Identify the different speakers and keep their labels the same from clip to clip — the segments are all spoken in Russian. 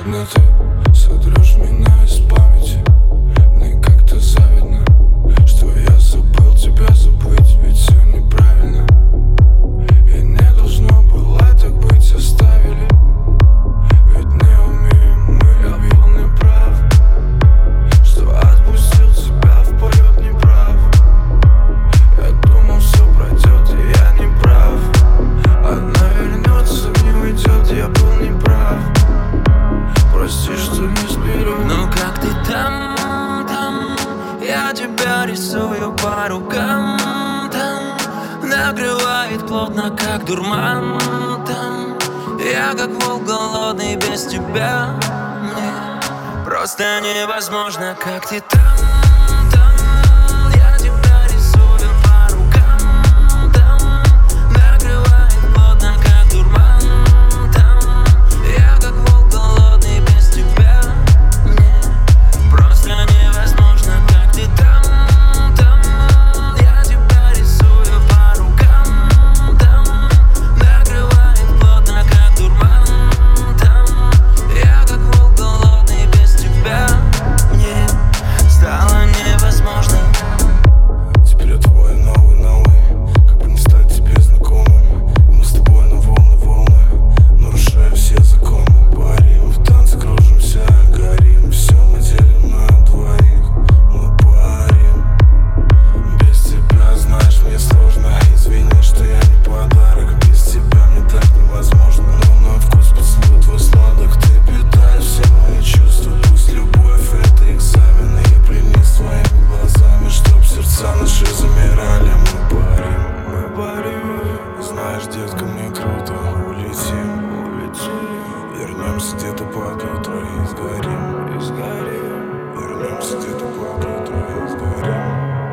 Speaker 1: Но ты сотрешь меня из памяти. Мне как-то завидно, что я забыл тебя забыть. Ведь все неправильно, и не должно было так быть. Оставили, ведь не умеем мы. Я был неправ, что отпустил тебя в полет неправ. Я думал, все пройдет, и я не прав. Она вернется, не уйдет, я был неправ. Прости, что не сберу.
Speaker 2: Ну как ты там? Я тебя рисую по рукам. Там накрывает плотно, как дурман. Там я как волк голодный без тебя. Мне просто невозможно, как ты там. Я тебя рисую по рукам. Там накрывает плотно, как дурман. Там я как волк голодный без тебя. Мне просто невозможно, как ты там. Я тебя рисую по рукам. Там накрывает плотно, как дурман. Там я как волк голодный без тебя. Мне стало невозможно.
Speaker 1: Теперь я твой новый, как бы не стать тебе знакомым. И мы с тобой на волны, нарушая все законы. Парим в танце, кружимся, горим. Все мы делим на двоих, мы парим. Без тебя, знаешь, мне сложно. Извини, что я не подарок. Без тебя мне так невозможно. Но на вкус поцелуй твой сладок. Ты питаешь все мои чувства. Пусть любовь — это экзамен, и я принес своими глазами, чтоб сердца наши замирали. Мы парим. Знаешь, детка, мне круто. Улетим. Вернемся где-то под утро и сгорим. Вернемся где-то под утро и сгорим.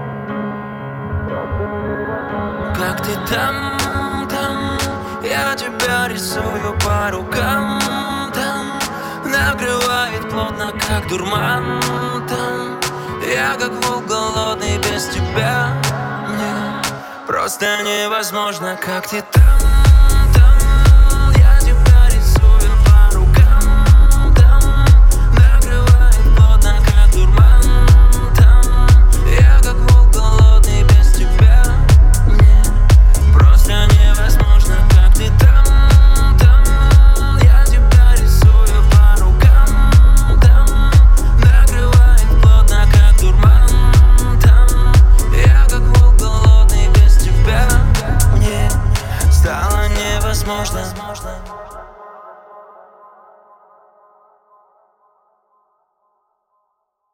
Speaker 2: Как ты там? Я тебя рисую по рукам. Там накрывает плотно, как дурман. Там я как волк голодный без тебя. Мне просто невозможно, как ты там. Я тебя рисую по рукам. Там накрывает плотно, как дурман. Там я как волк голодный без тебя. Мне просто невозможно, как ты там. Я тебя рисую по рукам. Там накрывает плотно, как дурман. Там я как волк голодный без тебя. Мне стало невозможно.